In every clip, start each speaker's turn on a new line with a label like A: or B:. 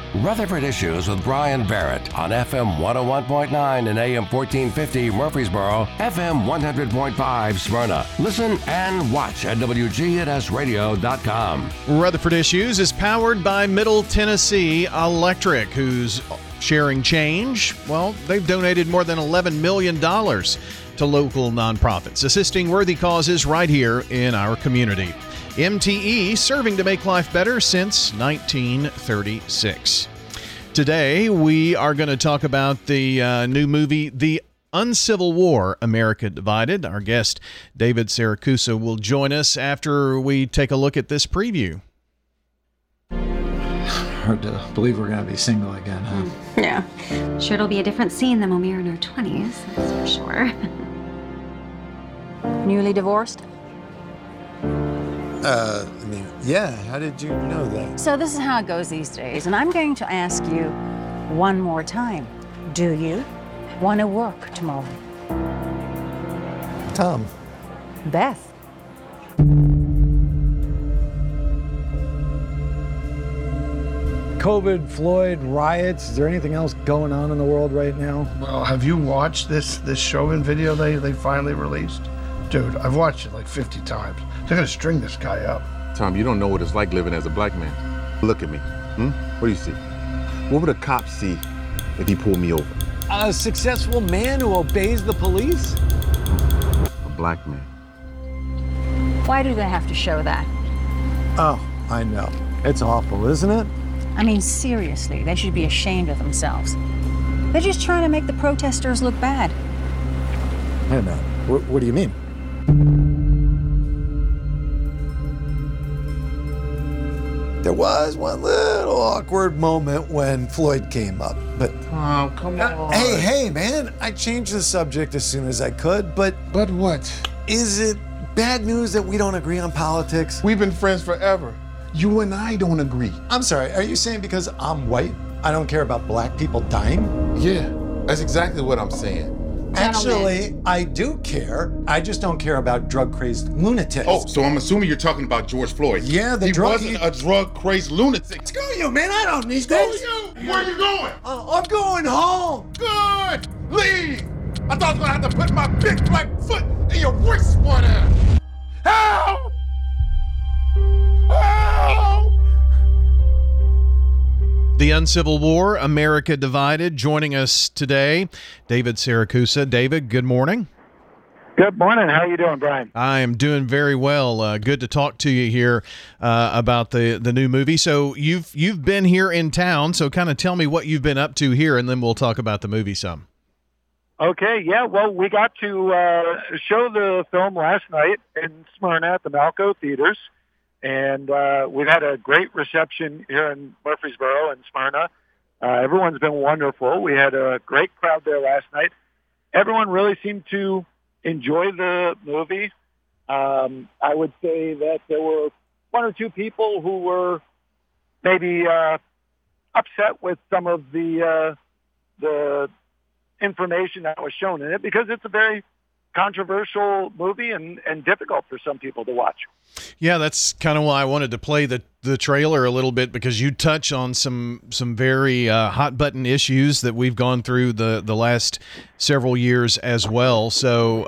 A: Rutherford Issues with Brian Barrett on FM 101.9 and AM 1450 Murfreesboro, FM 100.5 Smyrna. Listen and watch at WGNSradio.com.
B: Rutherford Issues is powered by Middle Tennessee Electric, who's sharing change. Well, they've donated more than $11 million to local nonprofits, assisting worthy causes right here in our community. MTE, serving to make life better since 1936. Today, we are going to talk about the new movie, The Uncivil War, America Divided. Our guest, David Siracusa, will join us after we take a look at this preview.
C: Hard to believe we're going to be single again, huh?
D: Yeah. Sure it'll be a different scene than when we were in our 20s, that's for sure.
E: Newly divorced?
C: Yeah, how did you know that?
E: So this is how it goes these days, and I'm going to ask you one more time. Do you want to work tomorrow?
C: Tom.
E: Beth.
F: COVID, Floyd, riots. Is there anything else going on in the world right now?
G: Well, have you watched this Chauvin video they finally released? Dude, I've watched it like 50 times. They're gonna string this guy up.
H: Tom, you don't know what it's like living as a black man. Look at me. What do you see? What would a cop see if he pulled me over?
F: A successful man who obeys the police?
H: A black man.
E: Why do they have to show that?
F: Oh, I know. It's awful, isn't it?
E: I mean, seriously, they should be ashamed of themselves. They're just trying to make the protesters look bad.
F: Wait a minute. What do you mean? There was one little awkward moment when Floyd came up, but...
G: Oh, come on.
F: Hey, man, I changed the subject as soon as I could, but...
G: But what?
F: Is it bad news that we don't agree on politics?
G: We've been friends forever. You and I don't agree.
F: I'm sorry, are you saying because I'm white, I don't care about black people dying?
H: Yeah, that's exactly what I'm saying.
F: Actually, I do care. I just don't care about drug-crazed lunatics.
H: Oh, so I'm assuming you're talking about George Floyd.
F: Yeah,
H: he wasn't a drug-crazed lunatic.
F: Screw you, man. I don't need
H: Screw
F: this.
H: you! Where are you going?
F: I'm going home.
H: Good! Leave! I thought I was gonna have to put my big black foot in your wastewater. Help! Help!
B: The Uncivil War, America Divided. Joining us today, David Siracusa. David, good morning.
I: Good morning. How are you doing, Brian?
B: I am doing very well. Good to talk to you here about the new movie. So you've been here in town, so kind of tell me what you've been up to here, and then we'll talk about the movie some.
I: Okay, yeah. Well, we got to show the film last night in Smyrna at the Malco Theaters. And we've had a great reception here in Murfreesboro and Smyrna. Everyone's been wonderful. We had a great crowd there last night. Everyone really seemed to enjoy the movie. I would say that there were one or two people who were maybe upset with some of the information that was shown in it because it's a very controversial movie and difficult for some people to watch.
B: Yeah, that's kind of why I wanted to play the trailer a little bit, because you touch on some very hot button issues that we've gone through the last several years as well. So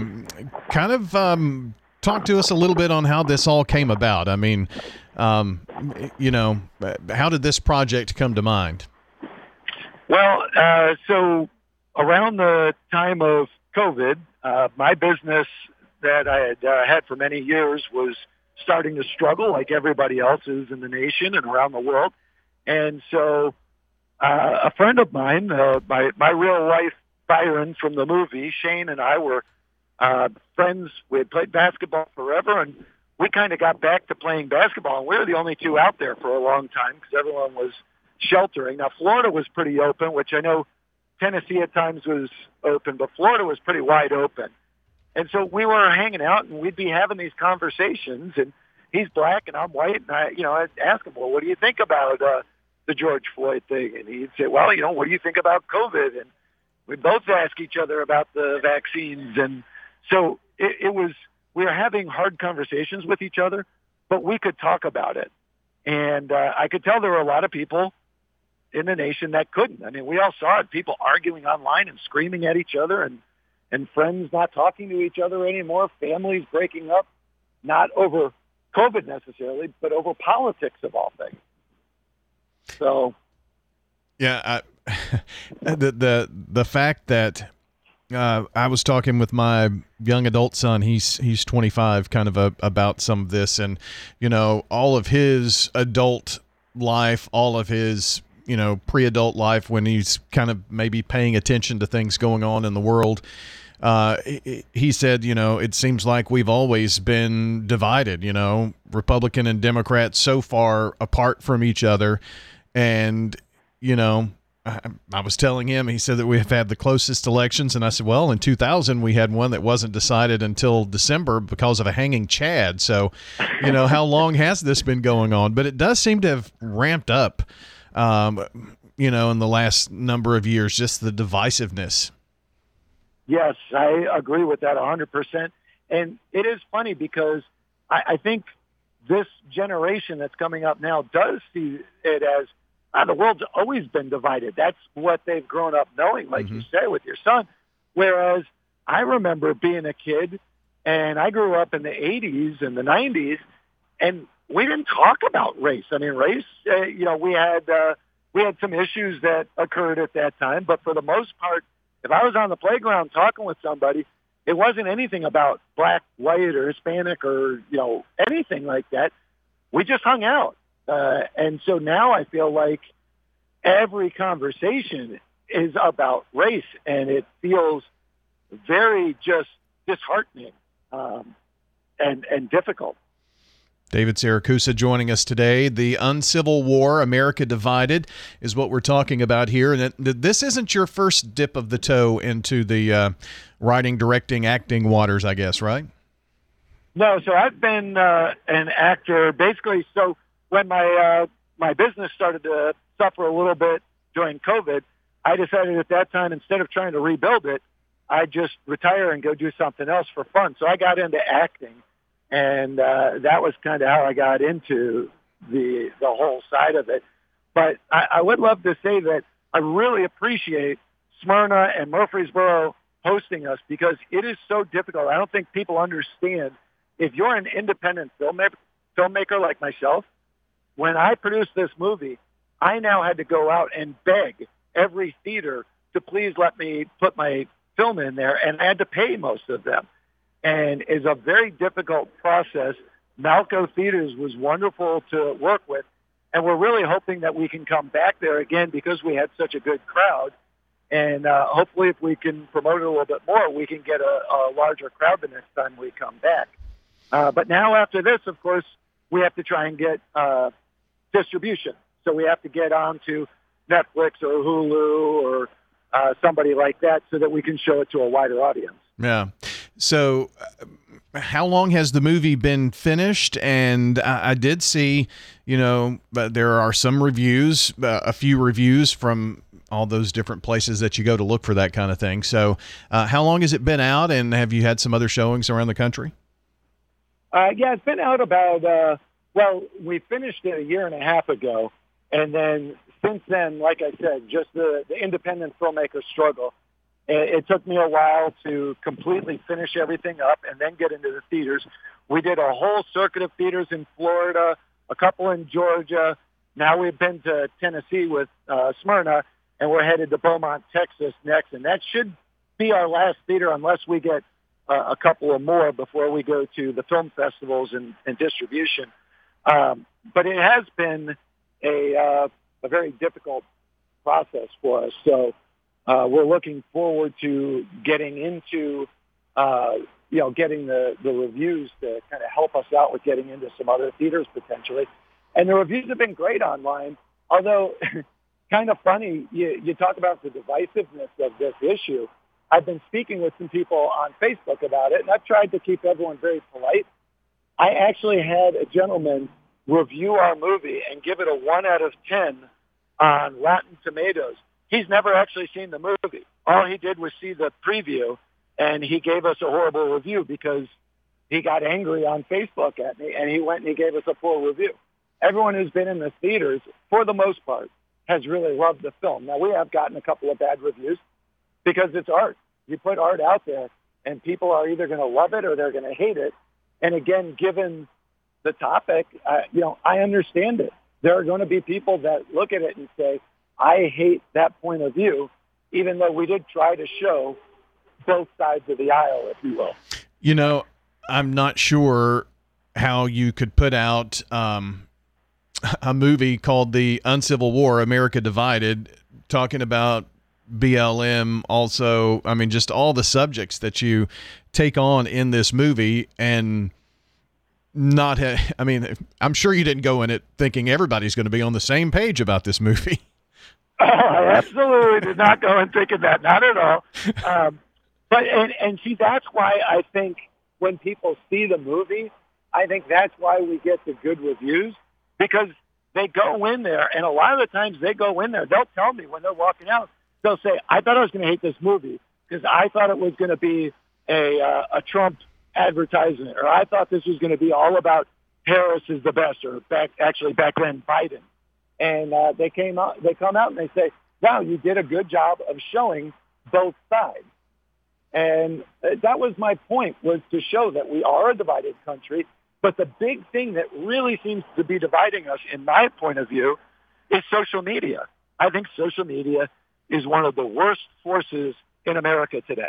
B: talk to us a little bit on how this all came about. I mean, how did this project come to mind?
I: Well, so around the time of COVID, my business that I had for many years was starting to struggle like everybody else is in the nation and around the world. And so a friend of mine, my real life Byron from the movie, Shane and I were friends. We had played basketball forever, and we kind of got back to playing basketball. And we were the only two out there for a long time because everyone was sheltering. Now, Florida was pretty open, which I know Tennessee at times was open, but Florida was pretty wide open. And so we were hanging out, and we'd be having these conversations, and he's black and I'm white, and I'd ask him, well, what do you think about the George Floyd thing? And he'd say, well, what do you think about COVID? And we'd both ask each other about the vaccines. And so we were having hard conversations with each other, but we could talk about it. And I could tell there were a lot of people in the nation that couldn't. I mean, we all saw it, people arguing online and screaming at each other, and friends not talking to each other anymore, families breaking up, not over COVID necessarily, but over politics of all things. So,
B: yeah, the fact that I was talking with my young adult son, he's 25, kind of about some of this, and all of his adult life, all of his pre-adult life, when he's kind of maybe paying attention to things going on in the world. He said, it seems like we've always been divided, Republican and Democrat so far apart from each other. And, I was telling him, he said that we have had the closest elections. And I said, well, in 2000, we had one that wasn't decided until December because of a hanging Chad. So, how long has this been going on? But it does seem to have ramped up, in the last number of years, just the divisiveness.
I: Yes, I agree with that 100%. And it is funny because I think this generation that's coming up now does see it as the world's always been divided. That's what they've grown up knowing, like you say, with your son. Whereas I remember being a kid, and I grew up in the 80s and the 90s, and we didn't talk about race. I mean, race, we had some issues that occurred at that time, but for the most part, if I was on the playground talking with somebody, it wasn't anything about black, white, or Hispanic or, anything like that. We just hung out. And so now I feel like every conversation is about race, and it feels very just disheartening and difficult.
B: David Siracusa joining us today. The Uncivil War, America Divided, is what we're talking about here. And this isn't your first dip of the toe into the writing, directing, acting waters, I guess, right?
I: No, so I've been an actor basically. So when my business started to suffer a little bit during COVID, I decided at that time, instead of trying to rebuild it, I'd just retire and go do something else for fun. So I got into acting. And that was kind of how I got into the whole side of it. But I would love to say that I really appreciate Smyrna and Murfreesboro hosting us, because it is so difficult. I don't think people understand. If you're an independent filmmaker like myself, when I produced this movie, I now had to go out and beg every theater to please let me put my film in there, and I had to pay most of them. And is a very difficult process. Malco Theaters was wonderful to work with, and we're really hoping that we can come back there again because we had such a good crowd. And hopefully if we can promote it a little bit more, we can get a larger crowd the next time we come back. But now after this, of course, we have to try and get distribution. So we have to get onto Netflix or Hulu or somebody like that so that we can show it to a wider audience.
B: Yeah. So how long has the movie been finished? And I did see, there are some reviews, a few reviews from all those different places that you go to look for that kind of thing. So how long has it been out, and have you had some other showings around the country?
I: Yeah, it's been out about, we finished it a year and a half ago. And then since then, like I said, just the independent filmmaker struggle. It took me a while to completely finish everything up and then get into the theaters. We did a whole circuit of theaters in Florida, a couple in Georgia. Now we've been to Tennessee with Smyrna, and we're headed to Beaumont, Texas next. And that should be our last theater unless we get a couple of more before we go to the film festivals and distribution. But it has been a very difficult process for us. So we're looking forward to getting into, getting the reviews to kind of help us out with getting into some other theaters potentially. And the reviews have been great online, although kind of funny, you talk about the divisiveness of this issue. I've been speaking with some people on Facebook about it, and I've tried to keep everyone very polite. I actually had a gentleman review our movie and give it a 1 out of 10 on Rotten Tomatoes. He's never actually seen the movie. All he did was see the preview, and he gave us a horrible review because he got angry on Facebook at me, and he went and he gave us a full review. Everyone who's been in the theaters, for the most part, has really loved the film. Now, we have gotten a couple of bad reviews because it's art. You put art out there, and people are either going to love it or they're going to hate it. And again, given the topic, I understand it. There are going to be people that look at it and say, I hate that point of view, even though we did try to show both sides of the aisle, if you will.
B: You know, I'm not sure how you could put out a movie called The Uncivil War, America Divided, talking about BLM also. I mean, just all the subjects that you take on in this movie and not I mean, I'm sure you didn't go in it thinking everybody's going to be on the same page about this movie.
I: Oh, I absolutely did not go in thinking that. Not at all. But see, that's why I think when people see the movie, I think that's why we get the good reviews, because they go in there, and a lot of the times they go in there, they'll tell me when they're walking out, they'll say, I thought I was going to hate this movie because I thought it was going to be a Trump advertisement, or I thought this was going to be all about Harris is the best, or back then Biden. And they come out and they say, wow, you did a good job of showing both sides. And that was my point, was to show that we are a divided country. But the big thing that really seems to be dividing us, in my point of view, is social media. I think social media is one of the worst forces in America today.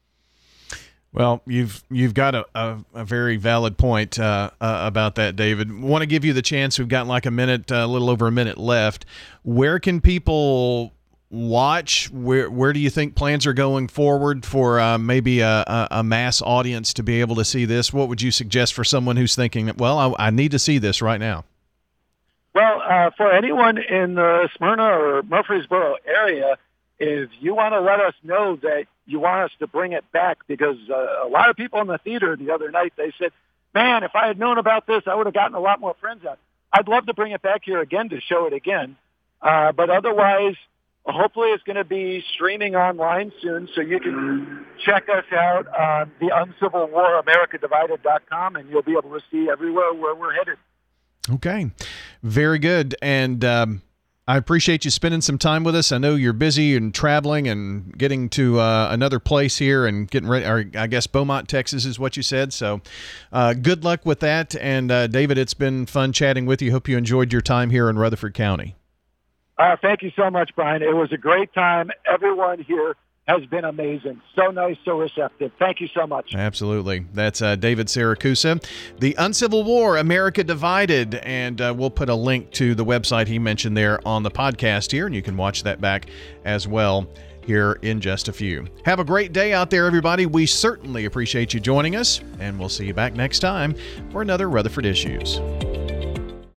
B: Well, you've got a very valid point about that, David. Want to give you the chance. We've got like a little over a minute left. Where can people watch? Where do you think plans are going forward for maybe a mass audience to be able to see this? What would you suggest for someone who's thinking, well, I need to see this right now?
I: Well, for anyone in the Smyrna or Murfreesboro area, if you want to let us know that you want us to bring it back, because a lot of people in the theater the other night, they said, man, if I had known about this, I would have gotten a lot more friends out. I'd love to bring it back here again to show it again. But otherwise, hopefully it's going to be streaming online soon, so you can check us out on the Uncivil War, AmericaDivided.com, and you'll be able to see everywhere where we're headed.
B: Okay, very good. And I appreciate you spending some time with us. I know you're busy and traveling and getting to another place here and getting ready, or I guess Beaumont, Texas is what you said. So good luck with that. And David, it's been fun chatting with you. Hope you enjoyed your time here in Rutherford County.
I: Thank you so much, Brian. It was a great time. Everyone here has been amazing. So nice, so receptive. Thank you so much.
B: Absolutely. That's David Siracusa. The Uncivil War, America Divided. And we'll put a link to the website he mentioned there on the podcast here, and you can watch that back as well here in just a few. Have a great day out there, everybody. We certainly appreciate you joining us, and we'll see you back next time for another Rutherford Issues.